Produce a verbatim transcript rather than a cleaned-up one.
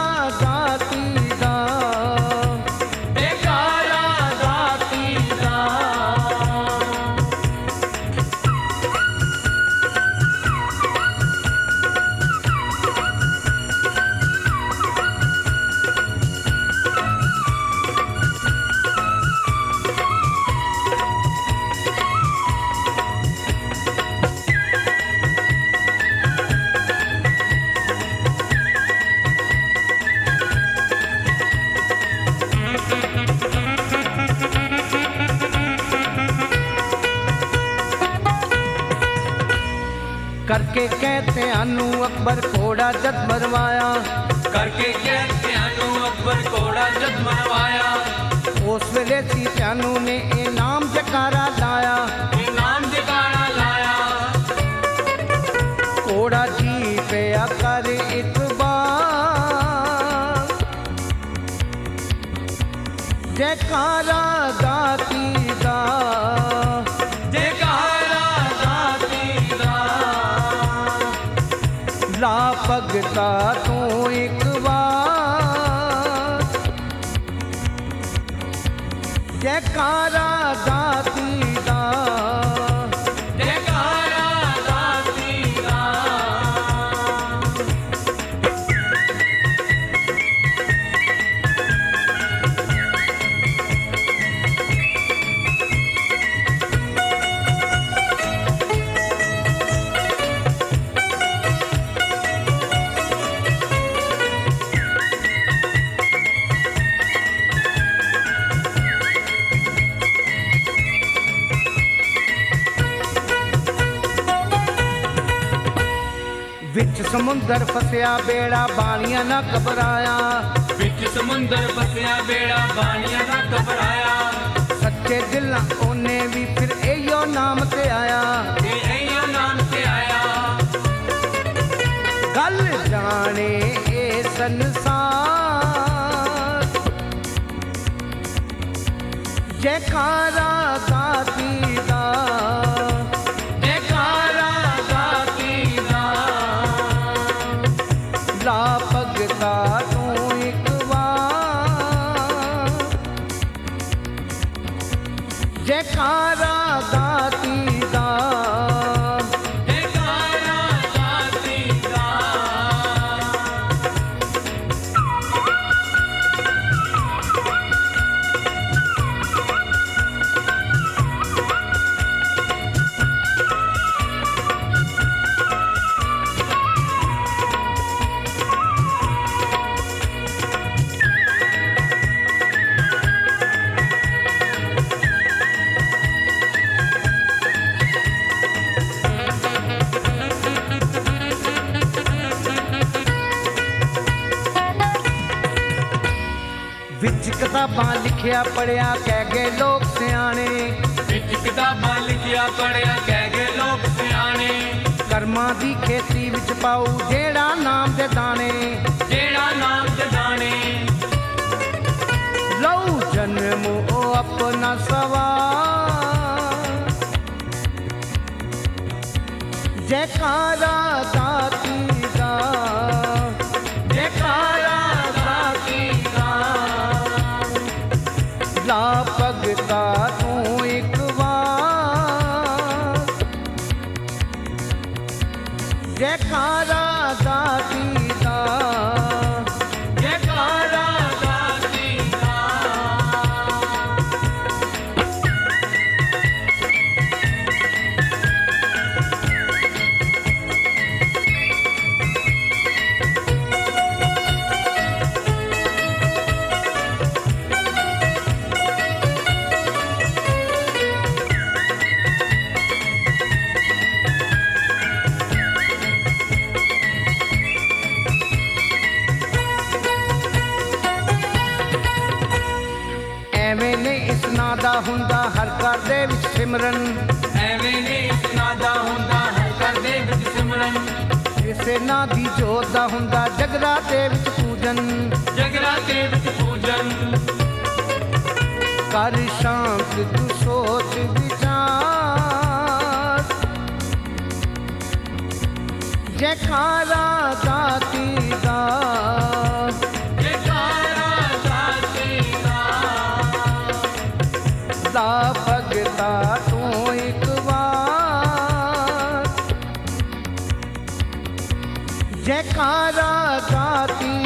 दाती दा, जयकारा दाती दा। करके कहते अनु अकबर घोड़ा जद मरवाया, करके कहते अनु अकबर घोड़ा जद मरवाया। उस वेले सी अनु ने ए नाम जकारा लाया, ये नाम जयकारा लाया। घोड़ा जी पिया कर एक बार, जयकारा दाती दा, जयकारा दाती दा। ला भगता तू एक बार, जयकारा दाती दा, जयकारा दाती दा। विच समुंदर फसिया बेड़ा बाणियां ना घबराया, विच समुंदर फसिया बेड़ा बाणियां ना घबराया। सच्चे दिल ओने भी फिर एयो नाम ते आया, ये इयो नाम से आया। गल जाने ए संसार, जयकारा दाती दा, जयकारा दाती दा। ला भगता तू एक बार, जयकारा दाती दा, जयकारा दाती दा। विच किताबां लिखिया पढ़िया कह गए लोग सियाने, विच किताबां लिखिया पढ़िया कह गए लोग सियाने। कर्मां दी खेती विच पाऊ जेड़ा नाम दे दाने, जेड़ा नाम जदाने। लऊ जन्म ओ अपना सवार, जयकारा दाती दा, जयकारा दाती दा। ला भगता तू एक बार, जयकारा दाती दा, जयकारा दाती दा। ਐਵੇਂ ਨੇ ਇਸ ਨਾਂ ਦਾ ਹੁੰਦਾ ਹਰ ਘਰ ਦੇ ਵਿੱਚ ਸਿਮਰਨ, ਐਵੇਂ ਨੇ ਇਸ ਨਾਂ ਦਾ ਹੁੰਦਾ ਹਰ ਘਰ ਦੇ ਵਿੱਚ ਸਿਮਰਨ। ਇਸੇ ਨਾਂ ਦੀ ਜੋਤ ਦਾ ਹੁੰਦਾ ਜਗਰਾਤੇ ਵਿੱਚ ਪੂਜਨ, ਜਗਰਾਤੇ ਵਿੱਚ ਪੂਜਨ। कर शांत तू सोच विचार, जयकारा दाती दा, जयकारा गाती